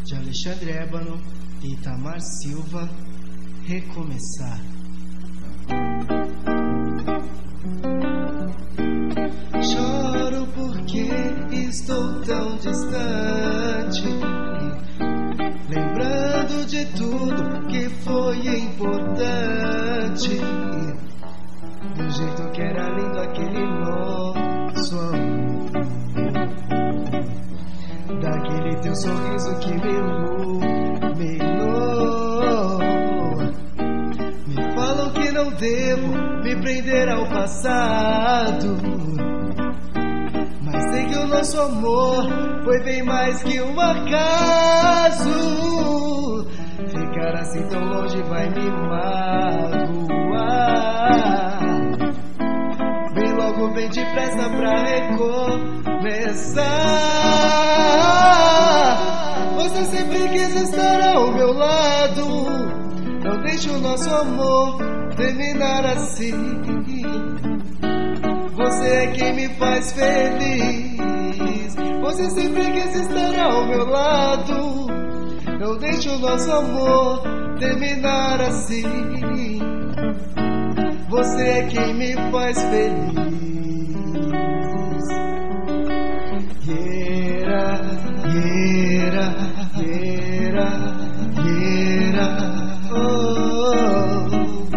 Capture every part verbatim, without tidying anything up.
de Alexandre Ébano e Itamar Silva, Recomeçar. Choro porque estou tão distante, lembrando de tudo que foi importante, do jeito que era lindo aquele nosso amor, daquele teu sorriso que me iluminou. Me falam que não devo me prender ao passado, mas sei que o nosso amor foi bem mais que um acaso. Ficar assim tão longe vai me magoar. Vem logo bem depressa pra recomeçar. Você sempre quis estar ao meu lado, não deixe o nosso amor terminar assim. Você é quem me faz feliz. Você sempre quis estar ao meu lado, não deixe o nosso amor terminar assim. Você é quem me faz feliz. Yera, yera, yera, yera, oh.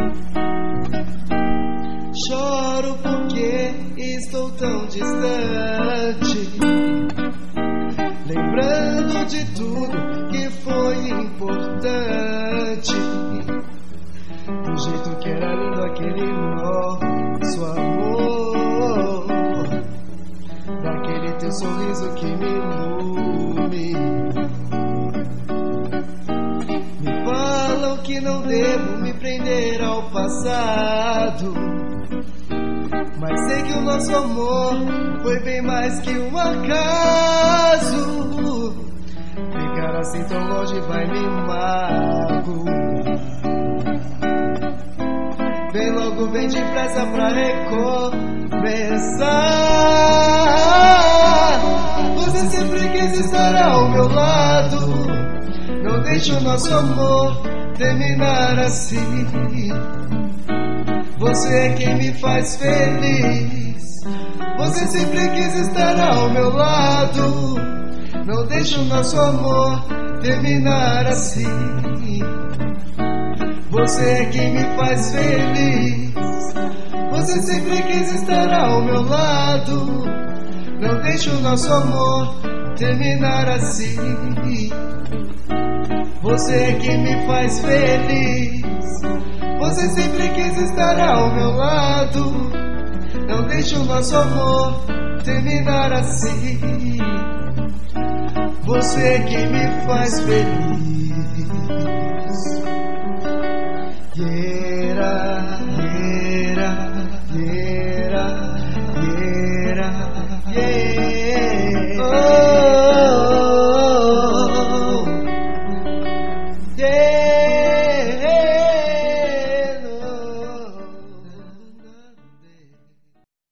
Choro porque estou tão distante, lembrando de tudo que foi importante, do jeito que era lindo aquele nosso amor, daquele teu sorriso que me iluminou. Me falam que não devo me prender ao passado, mas sei que o nosso amor foi bem mais que um acaso. Ficar assim tão longe vai me magoar. Vem logo bem depressa pra recomeçar. Você sempre quis estar ao meu lado, não deixe o nosso amor terminar assim. Você é quem me faz feliz. Você sempre quis estar ao meu lado, não deixe o nosso amor terminar assim. Você é quem me faz feliz. Você sempre quis estar ao meu lado, não deixe o nosso amor terminar assim. Você é quem me faz feliz. Você sempre quis estar ao meu lado, não deixe o nosso amor terminar assim. Você é quem me faz feliz. Yeah.